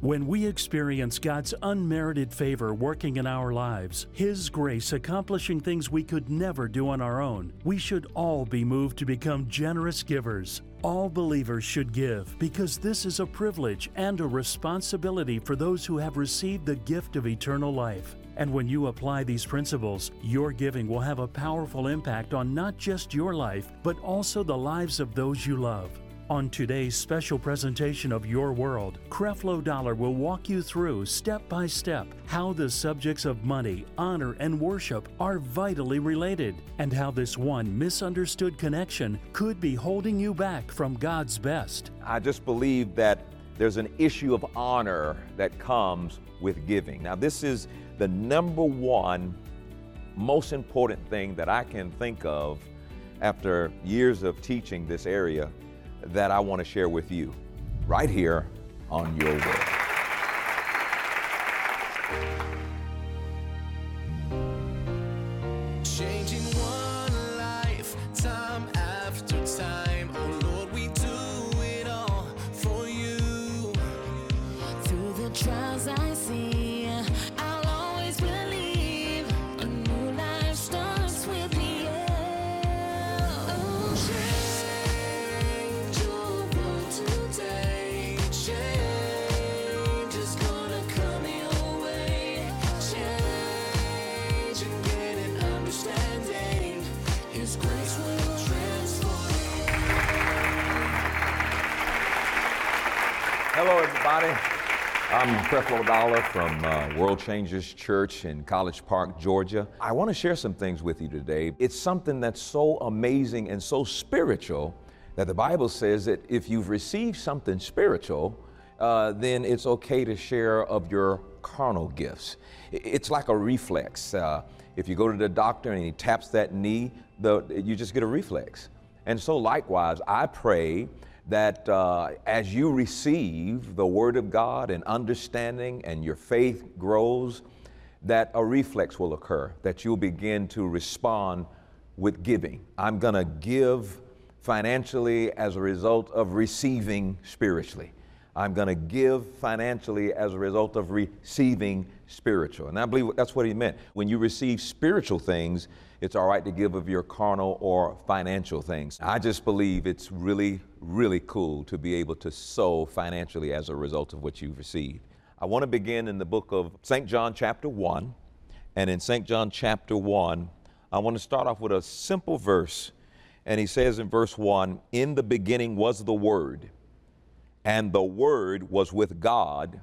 When we experience God's unmerited favor working in our lives, His grace accomplishing things we could never do on our own, we should all be moved to become generous givers. All believers should give because this is a privilege and a responsibility for those who have received the gift of eternal life. And when you apply these principles, your giving will have a powerful impact on not just your life, but also the lives of those you love. On today's special presentation of Your World, Creflo Dollar will walk you through, step by step, how the subjects of money, honor, and worship are vitally related, and how this one misunderstood connection could be holding you back from God's best. I just believe that there's an issue of honor that comes with giving. Now, this is the number one most important thing that I can think of after years of teaching this area that I want to share with you right here on Your World. Changing one life, time after time. Oh Lord, we do it all for you. Through the trials I see, I'll always believe a new life starts with me. Oh, change your world today. Change is gonna come your way. Change and gain an understanding. His grace will transform you. Hello, everybody. I'm Creflo Dollar from World Changers Church in College Park, Georgia. I want to share some things with you today. It's something that's so amazing and so spiritual that the Bible says that if you've received something spiritual, then it's okay to share of your carnal gifts. It's like a reflex. If you go to the doctor and he taps that knee, you just get a reflex. And so likewise, I pray that as you receive the Word of God and understanding and your faith grows, that a reflex will occur, that you'll begin to respond with giving. I'm going to give financially as a result of receiving spiritually. I'm going to give financially as a result of receiving spiritual. And I believe that's what he meant. When you receive spiritual things, it's all right to give of your carnal or financial things. I just believe it's really, really cool to be able to sow financially as a result of what you've received. I want to begin in the book of St. John chapter 1. And in St. John chapter 1, I want to start off with a simple verse. And he says in verse 1, "In the beginning was the Word, and the Word was with God,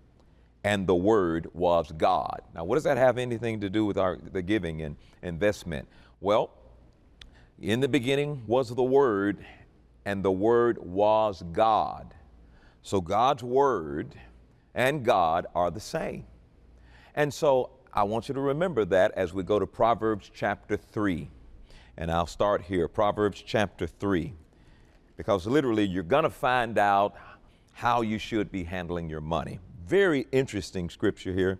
and the Word was God." Now, what does that have anything to do with the giving and investment? Well, in the beginning was the Word, and the Word was God. So God's Word and God are the same. And so I want you to remember that as we go to Proverbs chapter 3. And I'll start here, Proverbs chapter 3, because literally you're going to find out how you should be handling your money. Very interesting scripture here.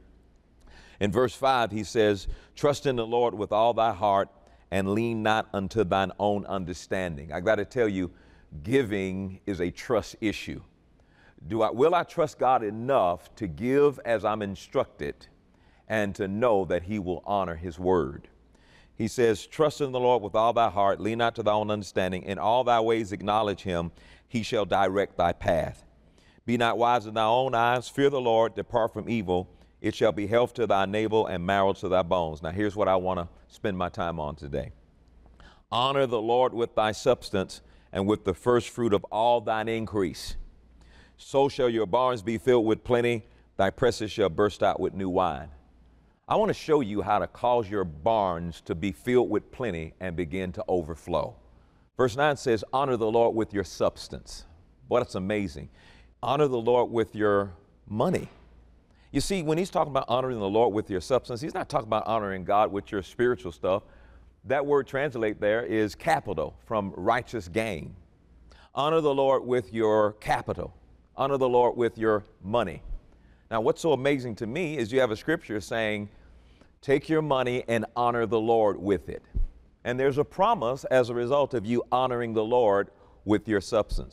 In verse 5, he says, "Trust in the Lord with all thy heart and lean not unto thine own understanding." I got to tell you, giving is a trust issue. Will I trust God enough to give as I'm instructed and to know that he will honor his word? He says, "Trust in the Lord with all thy heart, lean not to thy own understanding, in all thy ways acknowledge him, he shall direct thy path. Be not wise in thy own eyes, fear the Lord, depart from evil, it shall be health to thy navel and marrow to thy bones." Now here's what I want to spend my time on today. "Honor the Lord with thy substance and with the first fruit of all thine increase. So shall your barns be filled with plenty, thy presses shall burst out with new wine." I want to show you how to cause your barns to be filled with plenty and begin to overflow. Verse 9 says, "Honor the Lord with your substance." Boy, that's amazing. Honor the Lord with your money. You see, when he's talking about honoring the Lord with your substance, he's not talking about honoring God with your spiritual stuff. That word translate there is capital, from righteous gain. Honor the Lord with your capital. Honor the Lord with your money. Now, what's so amazing to me is you have a scripture saying, take your money and honor the Lord with it. And there's a promise as a result of you honoring the Lord with your substance.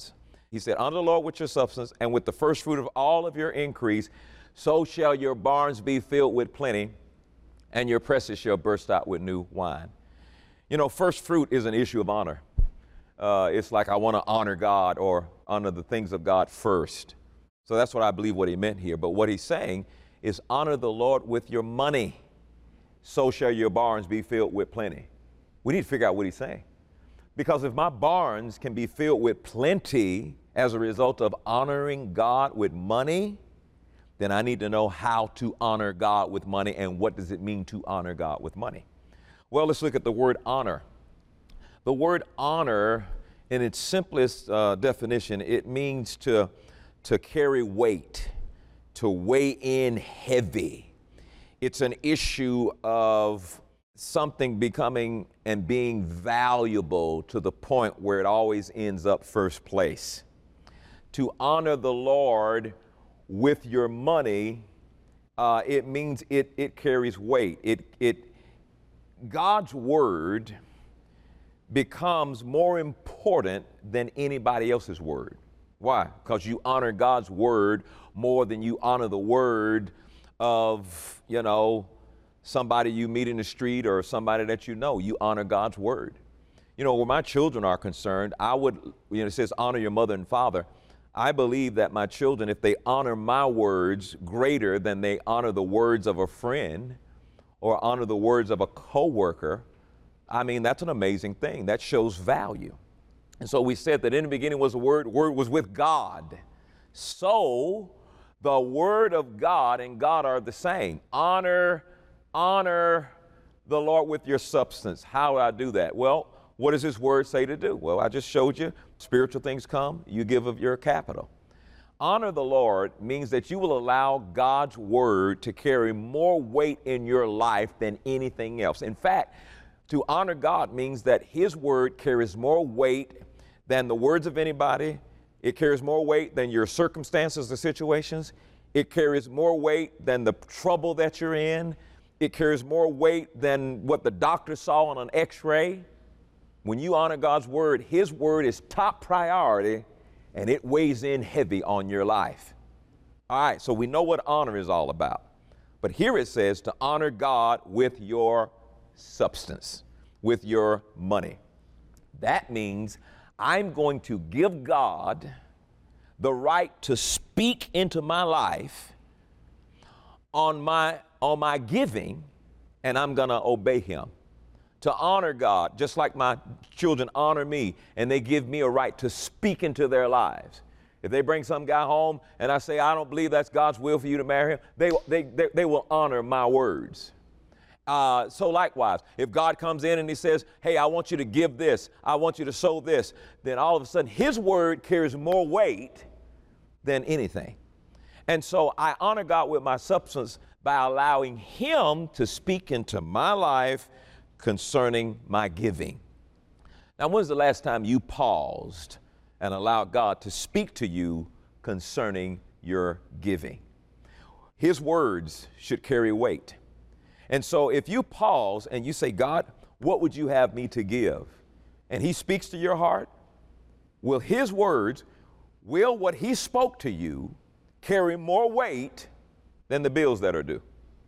He said, honor the Lord with your substance and with the first fruit of all of your increase, so shall your barns be filled with plenty, and your presses shall burst out with new wine. You know, first fruit is an issue of honor. It's like I want to honor God or honor the things of God first. So that's what I believe what he meant here. But what he's saying is honor the Lord with your money, so shall your barns be filled with plenty. We need to figure out what he's saying. Because if my barns can be filled with plenty as a result of honoring God with money, then I need to know how to honor God with money and what does it mean to honor God with money. Well, let's look at the word honor. The word honor, in its simplest definition, it means to carry weight, to weigh in heavy. It's an issue of something becoming and being valuable to the point where it always ends up first place. To honor the Lord with your money, it means it carries weight. God's word becomes more important than anybody else's word. Why? Because you honor God's word more than you honor the word of, somebody you meet in the street or somebody that you know. You honor God's word. Where my children are concerned, it says honor your mother and father. I believe that my children, if they honor my words greater than they honor the words of a friend or honor the words of a coworker, that's an amazing thing. That shows value. And so we said that in the beginning was the word was with God. So the word of God and God are the same. Honor the Lord with your substance. How do I do that? Well, what does his word say to do? Well, I just showed you. Spiritual things come, you give of your capital. Honor the Lord means that you will allow God's word to carry more weight in your life than anything else. In fact, to honor God means that his word carries more weight than the words of anybody. It carries more weight than your circumstances or situations. It carries more weight than the trouble that you're in. It carries more weight than what the doctor saw on an x-ray. When you honor God's word, his word is top priority and it weighs in heavy on your life. All right, so we know what honor is all about. But here it says to honor God with your substance, with your money. That means I'm going to give God the right to speak into my life on my giving, and I'm going to obey him. To honor God, just like my children honor me, and they give me a right to speak into their lives. If they bring some guy home and I say, I don't believe that's God's will for you to marry him, they will honor my words. So likewise, if God comes in and he says, hey, I want you to give this, I want you to sow this, then all of a sudden his word carries more weight than anything. And so I honor God with my substance by allowing him to speak into my life concerning my giving. Now, when's the last time you paused and allowed God to speak to you concerning your giving? His words should carry weight. And so if you pause and you say, God, what would you have me to give? And he speaks to your heart, will his words, will what he spoke to you carry more weight than the bills that are due?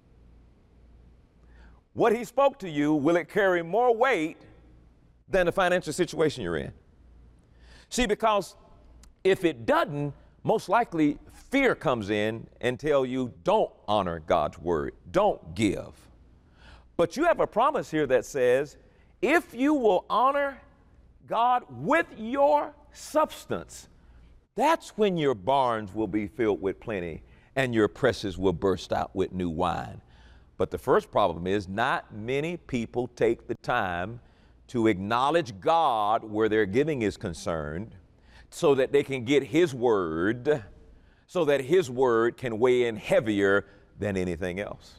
What he spoke to you, will it carry more weight than the financial situation you're in? See, because if it doesn't, most likely fear comes in and tell you, don't honor God's word, don't give. But you have a promise here that says, if you will honor God with your substance, that's when your barns will be filled with plenty and your presses will burst out with new wine. But the first problem is not many people take the time to acknowledge God where their giving is concerned so that they can get his word, so that his word can weigh in heavier than anything else.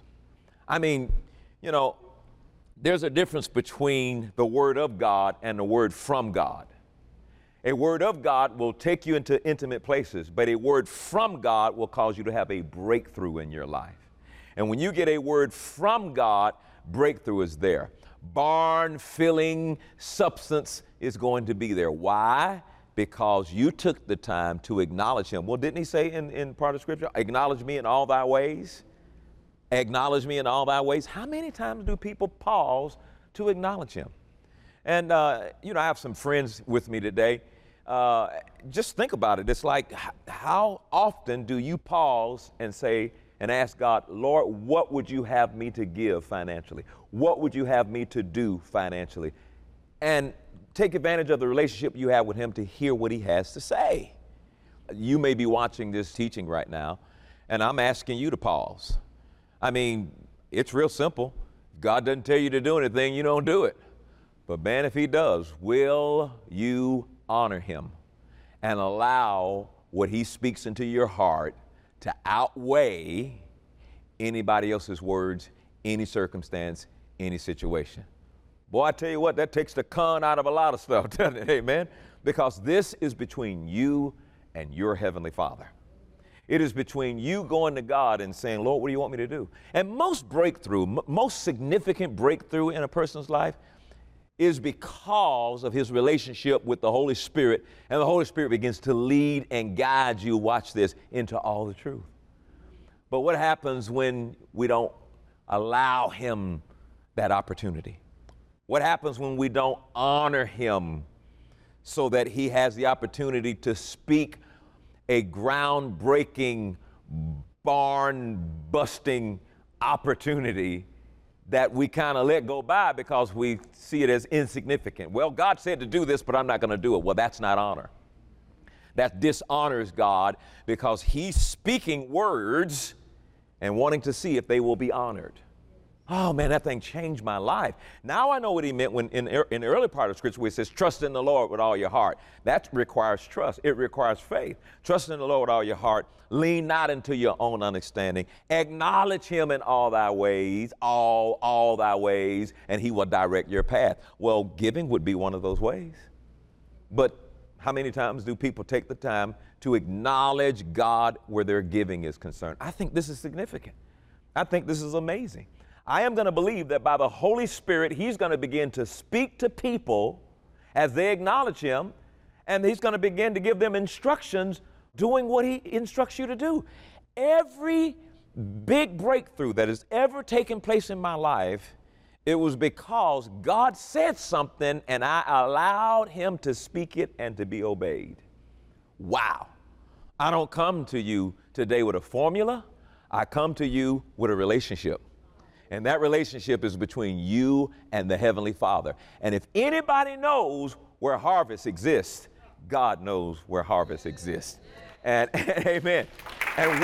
There's a difference between the word of God and the word from God. A word of God will take you into intimate places, but a word from God will cause you to have a breakthrough in your life. And when you get a word from God, breakthrough is there. Barn filling substance is going to be there. Why? because you took the time to acknowledge him. Well, didn't he say in part of Scripture, acknowledge me in all thy ways? Acknowledge me in all thy ways. How many times do people pause to acknowledge him? And, I have some friends with me today. Just think about it. It's like, how often do you pause and say and ask God, Lord, what would you have me to give financially? What would you have me to do financially? And take advantage of the relationship you have with him to hear what he has to say. You may be watching this teaching right now, and I'm asking you to pause. I mean, it's real simple. If God doesn't tell you to do anything, you don't do it. But man, if he does, will you honor him and allow what he speaks into your heart to outweigh anybody else's words, any circumstance, any situation? Boy, I tell you what, that takes the con out of a lot of stuff, doesn't it? Amen? Because this is between you and your Heavenly Father. It is between you going to God and saying, Lord, what do you want me to do? And most breakthrough, most significant breakthrough in a person's life is because of his relationship with the Holy Spirit, and the Holy Spirit begins to lead and guide you, watch this, into all the truth. But what happens when we don't allow him that opportunity? What happens when we don't honor him so that he has the opportunity to speak a groundbreaking, barn-busting opportunity that we kind of let go by because we see it as insignificant? Well, God said to do this, but I'm not going to do it. Well, that's not honor. That dishonors God because he's speaking words and wanting to see if they will be honored. Oh man, that thing changed my life. Now I know what he meant when in the early part of Scripture where it says, trust in the Lord with all your heart. That requires trust. It requires faith. Trust in the Lord with all your heart. Lean not into your own understanding. Acknowledge him in all thy ways, all thy ways, and he will direct your path. Well, giving would be one of those ways. But how many times do people take the time to acknowledge God where their giving is concerned? I think this is significant. I think this is amazing. I am going to believe that by the Holy Spirit, he's going to begin to speak to people as they acknowledge him, and he's going to begin to give them instructions doing what he instructs you to do. Every big breakthrough that has ever taken place in my life, it was because God said something and I allowed him to speak it and to be obeyed. Wow. I don't come to you today with a formula. I come to you with a relationship. And that relationship is between you and the Heavenly Father. And if anybody knows where harvest exists, God knows where harvest exists. And amen. And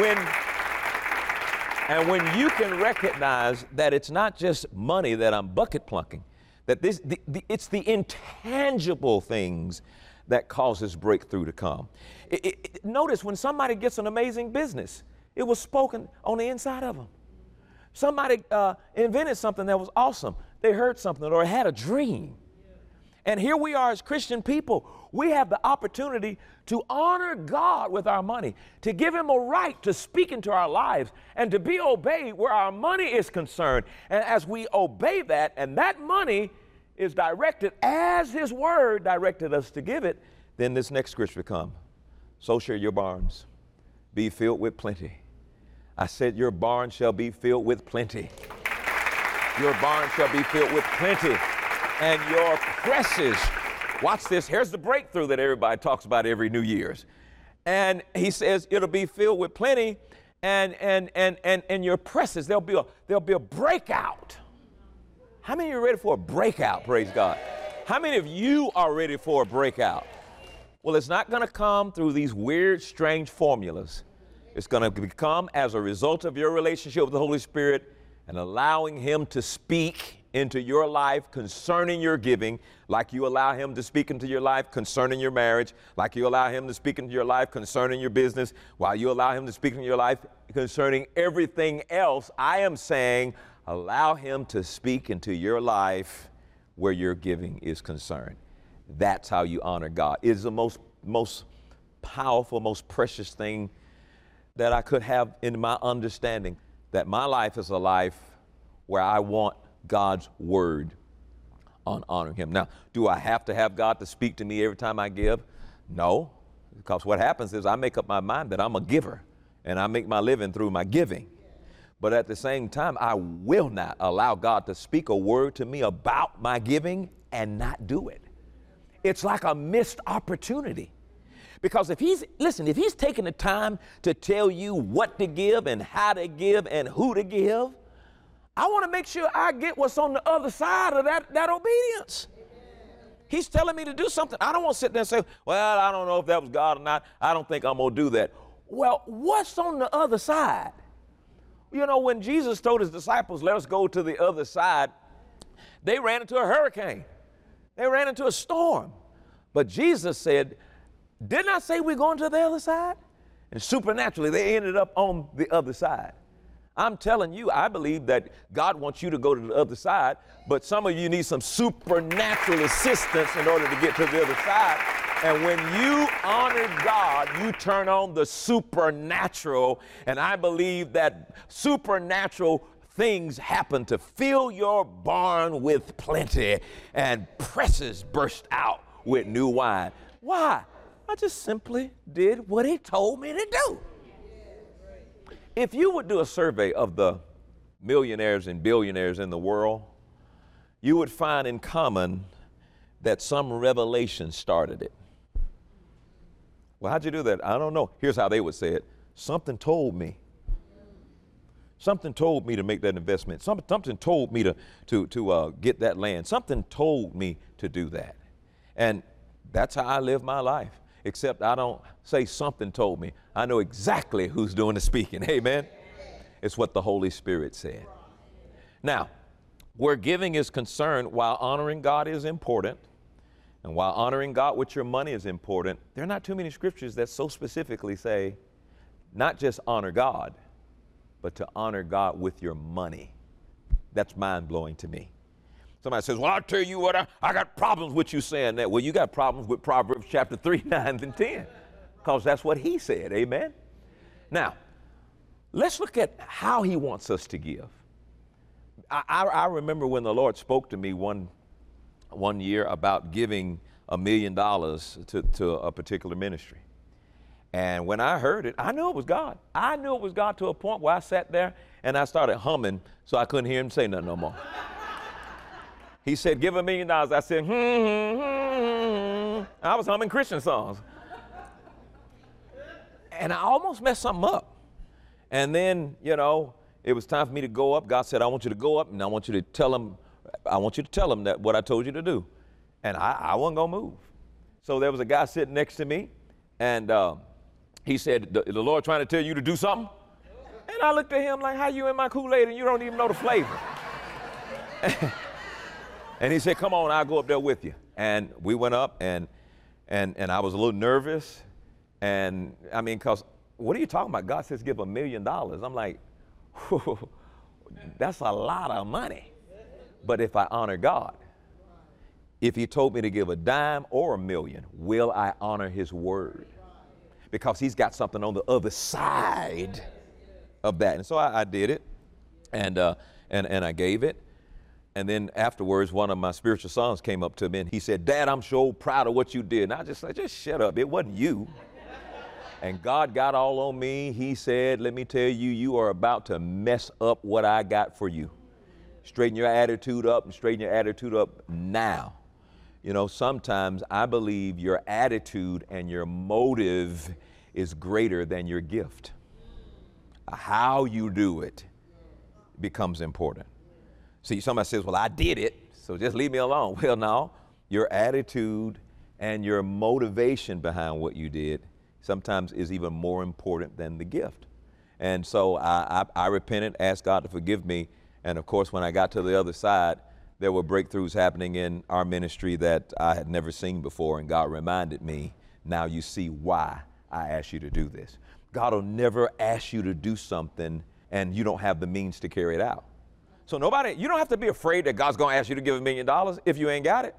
when you can recognize that it's not just money that I'm bucket plunking, that it's the intangible things that causes breakthrough to come. Notice when somebody gets an amazing business, it was spoken on the inside of them. Somebody invented something that was awesome. They heard something or had a dream. And here we are as Christian people. We have the opportunity to honor God with our money, to give him a right to speak into our lives and to be obeyed where our money is concerned. And as we obey that, and that money is directed as his word directed us to give it, then this next scripture comes. So shall your barns be filled with plenty. I said, your barn shall be filled with plenty. Your barn shall be filled with plenty. And your presses, watch this, here's the breakthrough that everybody talks about every New Year's. And he says it'll be filled with plenty, and your presses, there'll be a breakout. How many of you are ready for a breakout, praise God? How many of you are ready for a breakout? Well, it's not going to come through these weird, strange formulas. It's going to come as a result of your relationship with the Holy Spirit and allowing him to speak into your life concerning your giving, like you allow him to speak into your life concerning your marriage, like you allow him to speak into your life concerning your business, while you allow him to speak into your life concerning everything else. I am saying allow him to speak into your life where your giving is concerned. That's how you honor God. It is the most powerful, most precious thing that I could have in my understanding, that my life is a life where I want God's word on honoring him. Now, do I have to have God to speak to me every time I give? No, because what happens is I make up my mind that I'm a giver and I make my living through my giving. But at the same time, I will not allow God to speak a word to me about my giving and not do it. It's like a missed opportunity. Because if he's taking the time to tell you what to give and how to give and who to give, I want to make sure I get what's on the other side of that obedience. He's telling me to do something. I don't want to sit there and say, well, I don't know if that was God or not. I don't think I'm going to do that. Well, what's on the other side? You know, when Jesus told his disciples, let us go to the other side, they ran into a hurricane. They ran into a storm. But Jesus said, didn't I say we're going to the other side? And supernaturally, they ended up on the other side. I'm telling you, I believe that God wants you to go to the other side, but some of you need some supernatural assistance in order to get to the other side. And when you honor God, you turn on the supernatural, and I believe that supernatural things happen to fill your barn with plenty, and presses burst out with new wine. Why? I just simply did what he told me to do. If you would do a survey of the millionaires and billionaires in the world, you would find in common that some revelation started it. Well, how'd you do that? I don't know. Here's how they would say it. Something told me. Something told me to make that investment. Something told me to get that land. Something told me to do that. And that's how I live my life. Except I don't say something told me. I know exactly who's doing the speaking. Amen? It's what the Holy Spirit said. Now, where giving is concerned, while honoring God is important, and while honoring God with your money is important, there are not too many scriptures that so specifically say, not just honor God, but to honor God with your money. That's mind-blowing to me. Somebody says, well, I'll tell you what, I got problems with you saying that. Well, you got problems with Proverbs chapter 3, 9, and 10, because that's what he said, amen? Now, let's look at how he wants us to give. I remember when the Lord spoke to me one year about giving $1 million to a particular ministry. And when I heard it, I knew it was God. I knew it was God to a point where I sat there and I started humming so I couldn't hear him say nothing no more. He said, give $1 million. I said, I was humming Christian songs. And I almost messed something up. And then, you know, it was time for me to go up. God said, I want you to go up and I want you to tell him that what I told you to do. And I wasn't going to move. So there was a guy sitting next to me and he said, the Lord trying to tell you to do something? And I looked at him like, how you in my Kool-Aid and you don't even know the flavor? And he said, come on, I'll go up there with you. And we went up and I was a little nervous. And I mean, because what are you talking about? God says give $1 million. I'm like, that's a lot of money. But if I honor God, if he told me to give a dime or $1 million, will I honor his word? Because he's got something on the other side of that. And so I did it and I gave it. And then afterwards, one of my spiritual sons came up to me and he said, Dad, I'm so proud of what you did. And I just said, just shut up. It wasn't you. And God got all on me. He said, let me tell you, you are about to mess up what I got for you. Straighten your attitude up and straighten your attitude up now. You know, sometimes I believe your attitude and your motive is greater than your gift. How you do it becomes important. See, somebody says, well, I did it, so just leave me alone. Well, no, your attitude and your motivation behind what you did sometimes is even more important than the gift. And so I repented, asked God to forgive me. And of course, when I got to the other side, there were breakthroughs happening in our ministry that I had never seen before. And God reminded me, now you see why I asked you to do this. God will never ask you to do something and you don't have the means to carry it out. So you don't have to be afraid that God's going to ask you to give $1 million if you ain't got it.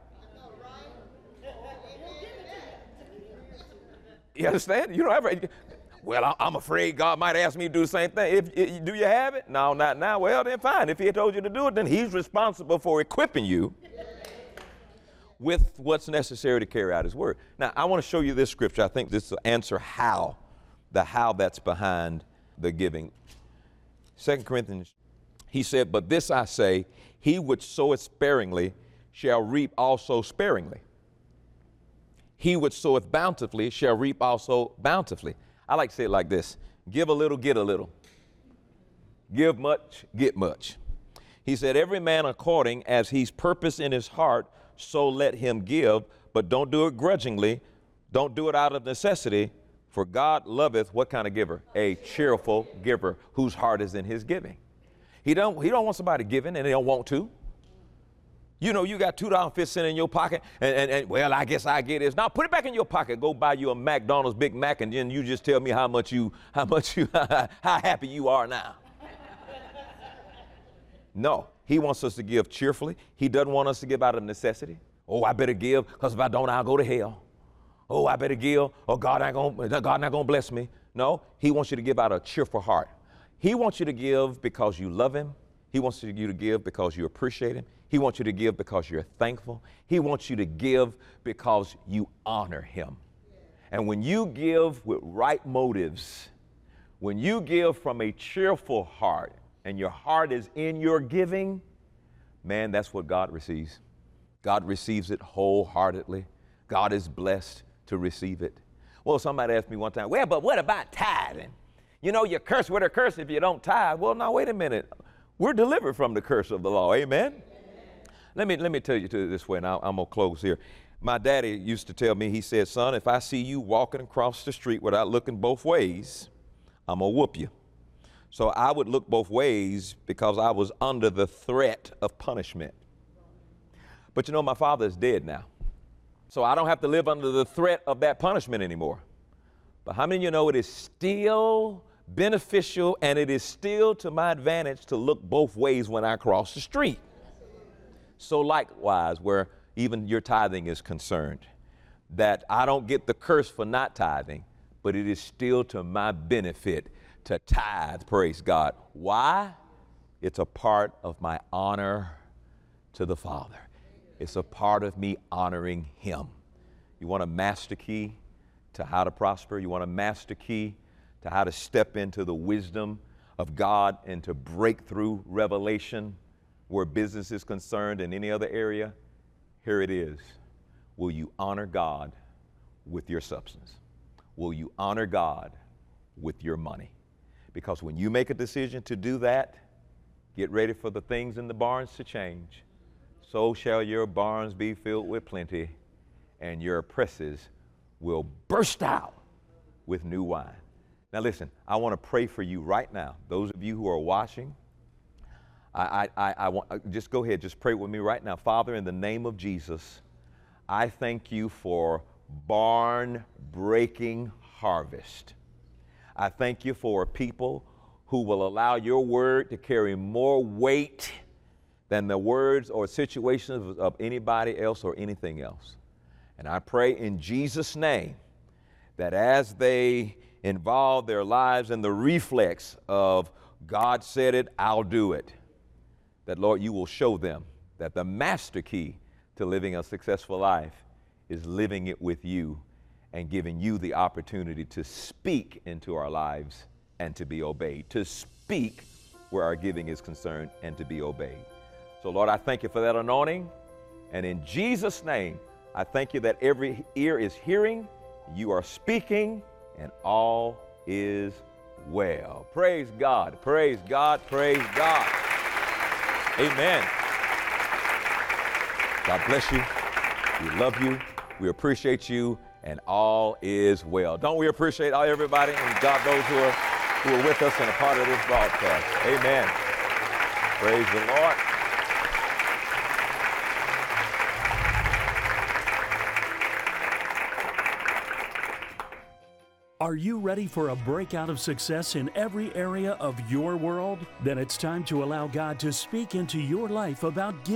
You understand? You don't have to. Well, I'm afraid God might ask me to do the same thing. Do you have it? No, not now. Well, then fine. If he had told you to do it, then he's responsible for equipping you with what's necessary to carry out his word. Now, I want to show you this scripture. I think this will answer the how that's behind the giving. 2 Corinthians, he said, but this I say, he which soweth sparingly shall reap also sparingly. He which soweth bountifully shall reap also bountifully. I like to say it like this: give a little, get a little. Give much, get much. He said, every man according as he's purposed in his heart, so let him give, but don't do it grudgingly. Don't do it out of necessity, for God loveth what kind of giver? A cheerful giver whose heart is in his giving. He don't want somebody giving and they don't want to. You know, you got $2.50 in your pocket and well, I guess I get this. Now put it back in your pocket. Go buy you a McDonald's Big Mac and then you just tell me how happy you are now. No, he wants us to give cheerfully. He doesn't want us to give out of necessity. Oh, I better give because if I don't, I'll go to hell. Oh, I better give. Oh, God not gonna bless me. No, he wants you to give out of a cheerful heart. He wants you to give because you love him. He wants you to give because you appreciate him. He wants you to give because you're thankful. He wants you to give because you honor him. And when you give with right motives, when you give from a cheerful heart, and your heart is in your giving, man, that's what God receives. God receives it wholeheartedly. God is blessed to receive it. Well, somebody asked me one time, well, but what about tithing? You know, you're cursed with a curse if you don't tithe. Well, now, wait a minute. We're delivered from the curse of the law. Amen? Let me tell you this way, and I'm going to close here. My daddy used to tell me, he said, son, if I see you walking across the street without looking both ways, I'm going to whoop you. So I would look both ways because I was under the threat of punishment. But you know, my father is dead now. So I don't have to live under the threat of that punishment anymore. But how many of you know it is still beneficial and it is still to my advantage to look both ways when I cross the street? So likewise, where even your tithing is concerned, that I don't get the curse for not tithing, but it is still to my benefit to tithe, praise God. Why? It's a part of my honor to the Father. It's a part of me honoring him. You want a master key to how to prosper? You want a master key to how to step into the wisdom of God and to break through revelation where business is concerned in any other area? Here it is. Will you honor God with your substance? Will you honor God with your money? Because when you make a decision to do that, get ready for the things in the barns to change. So shall your barns be filled with plenty, and your presses will burst out with new wine. Now listen, I want to pray for you right now. Those of you who are watching, I want just go ahead, just pray with me right now. Father, in the name of Jesus, I thank you for barn-breaking harvest. I thank you for people who will allow your word to carry more weight than the words or situations of anybody else or anything else. And I pray in Jesus' name that as they involve their lives in the reflex of God said it, I'll do it, that, Lord, you will show them that the master key to living a successful life is living it with you and giving you the opportunity to speak into our lives and to be obeyed, to speak where our giving is concerned and to be obeyed. So, Lord, I thank you for that anointing. And in Jesus' name, I thank you that every ear is hearing, you are speaking, and all is well. Praise God, praise God, praise God. Amen. God bless you. We love you. We appreciate you. And all is well. Don't we appreciate everybody and God, those who are with us and a part of this broadcast. Amen. Praise the Lord. Are you ready for a breakout of success in every area of your world? Then it's time to allow God to speak into your life about giving.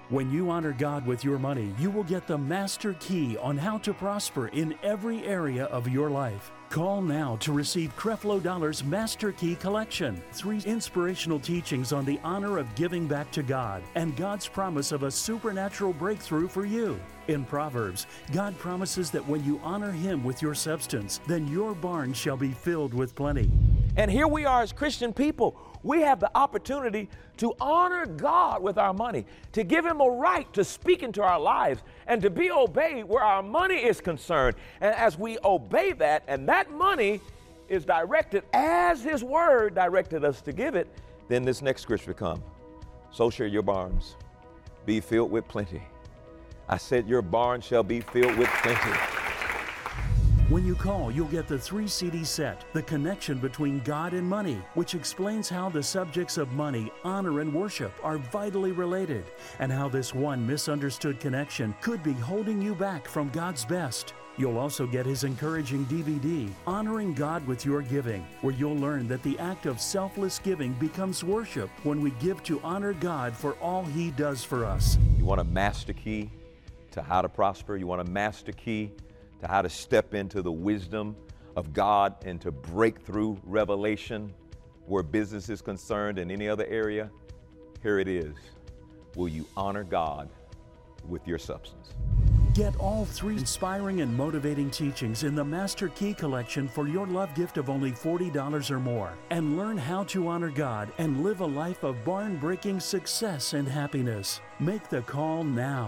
When you honor God with your money, you will get the master key on how to prosper in every area of your life. Call now to receive Creflo Dollar's Master Key Collection. 3 inspirational teachings on the honor of giving back to God and God's promise of a supernatural breakthrough for you. In Proverbs, God promises that when you honor Him with your substance, then your barn shall be filled with plenty. And here we are as Christian people. We have the opportunity to honor God with our money, to give Him a right to speak into our lives, and to be obeyed where our money is concerned. And as we obey that, and that money is directed as His Word directed us to give it, then this next scripture comes. So shall your barns be filled with plenty. I said your barn shall be filled with plenty. When you call, you'll get the 3 CD set, The Connection Between God and Money, which explains how the subjects of money, honor, and worship are vitally related, and how this one misunderstood connection could be holding you back from God's best. You'll also get his encouraging DVD, Honoring God with Your Giving, where you'll learn that the act of selfless giving becomes worship when we give to honor God for all He does for us. You want a master key to how to prosper? You want a master key to how to step into the wisdom of God and to break through revelation where business is concerned and any other area? Here it is. Will you honor God with your substance? Get all 3 inspiring and motivating teachings in the Master Key Collection for your love gift of only $40 or more, and learn how to honor God and live a life of barn-breaking success and happiness. Make the call now.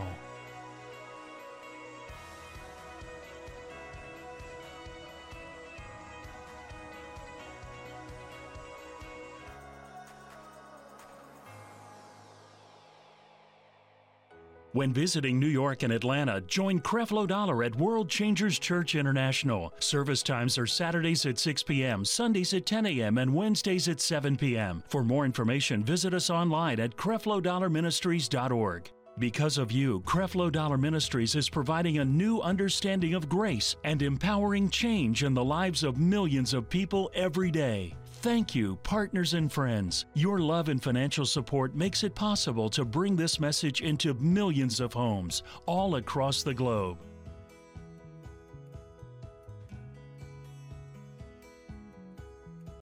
When visiting New York and Atlanta, join Creflo Dollar at World Changers Church International. Service times are Saturdays at 6 p.m., Sundays at 10 a.m., and Wednesdays at 7 p.m. For more information, visit us online at creflodollarministries.org. Because of you, Creflo Dollar Ministries is providing a new understanding of grace and empowering change in the lives of millions of people every day. Thank you, partners and friends. Your love and financial support makes it possible to bring this message into millions of homes all across the globe.